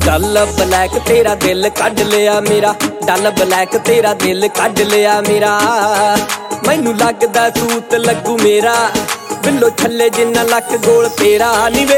डल black तेरा दिल कढ लिया मेरा, डल ब्लैक तेरा दिल कढ लिया मेरा। मैनू लगदा सूत लगू मेरा, बिल्लो छल्ले जिन्ना लक गोल तेरा नी वे।